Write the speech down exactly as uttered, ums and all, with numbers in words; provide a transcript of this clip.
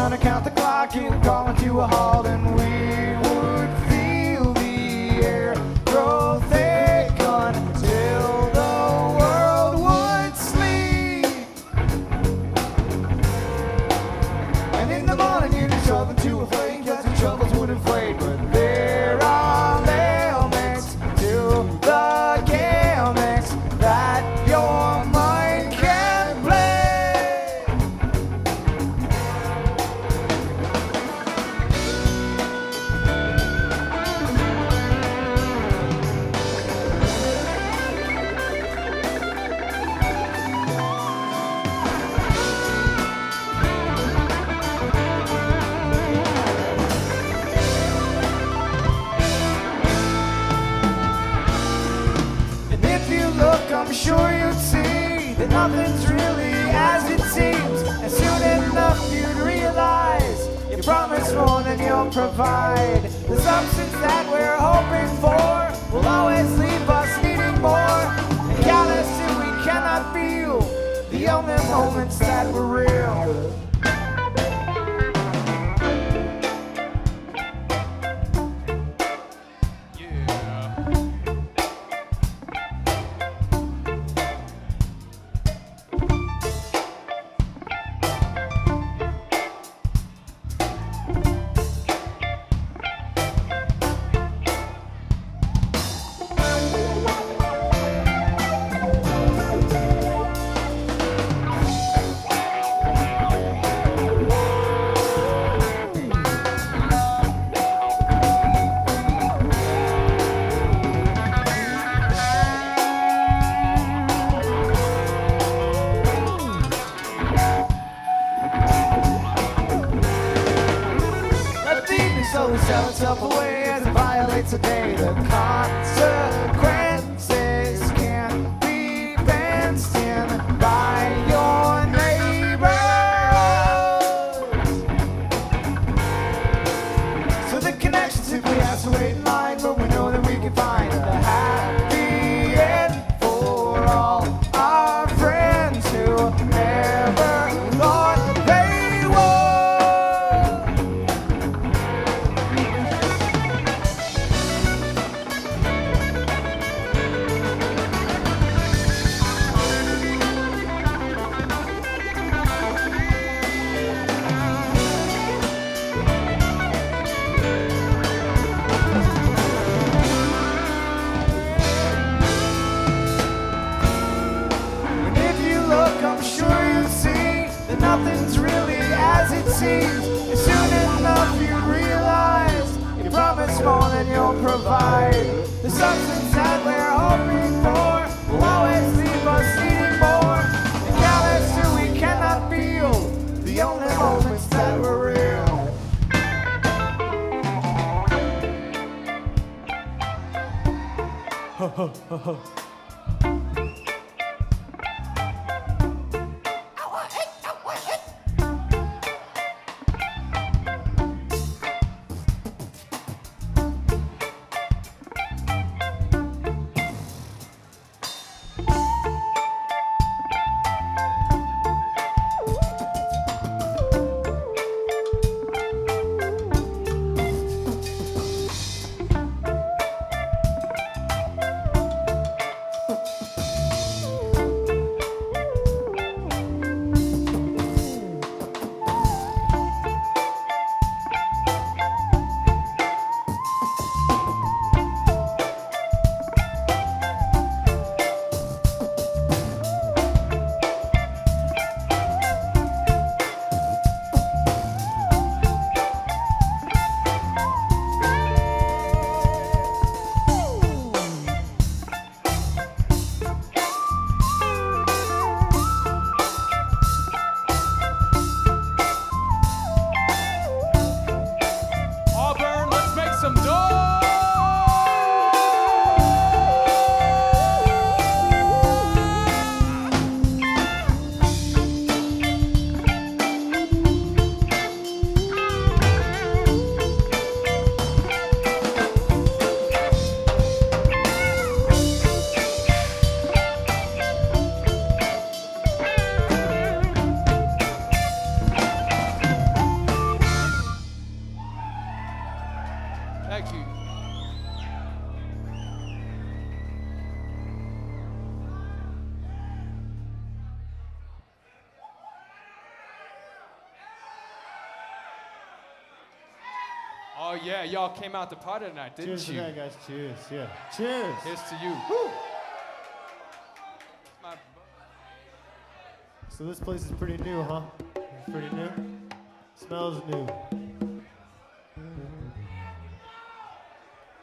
gonna count the clock, it would call into a halt, and we would feel the air grow thick until the world would sleep. And in the morning you'd be shoving to a flame, cause your troubles would inflate. But there are ailments to the gimmicks that your mind can play. And if you look, I'm sure you'd see that nothing's really as it seems. And soon enough you'd realize you promise more than you'll provide. The substance that we're hoping for will always leave us needing more, and callous till we cannot feel the only moments that were real. So sell itself away as it violates the day. The consequences can be fenced in by your neighbors. So the connection simply has to wait in line, but we know that we can find the happy end for all our friends who never thought they would. I'm sure you see that nothing's really as it seems. And soon enough you realize you promise more than you'll provide. The substance that we're hoping for will always leave us needing more, and callous till we cannot feel the only moments that were real. Thank you. Oh yeah, y'all came out to party tonight, didn't Cheers you? to that, guys. Cheers. Yeah. Cheers. Here's to you. Woo. My So this place is pretty new, huh? It's pretty new. Smells new.